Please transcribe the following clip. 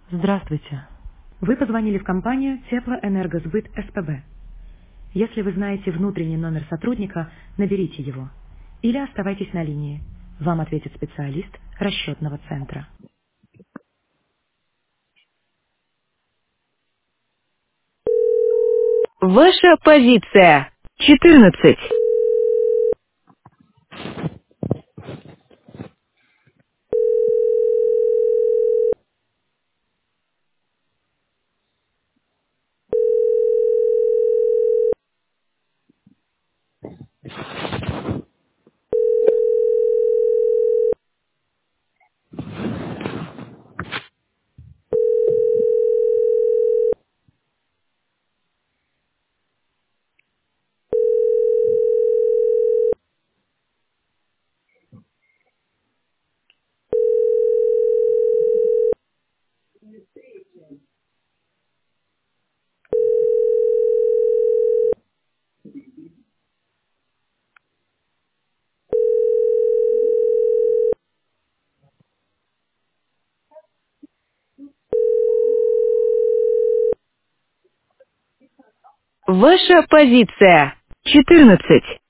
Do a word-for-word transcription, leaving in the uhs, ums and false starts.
Здравствуйте. Вы позвонили в компанию Теплоэнергосбыт СПБ. Если вы знаете внутренний номер сотрудника, наберите его. Или оставайтесь на линии. Вам ответит специалист расчетного центра. Ваша позиция. четырнадцать. Ваша позиция. четырнадцать.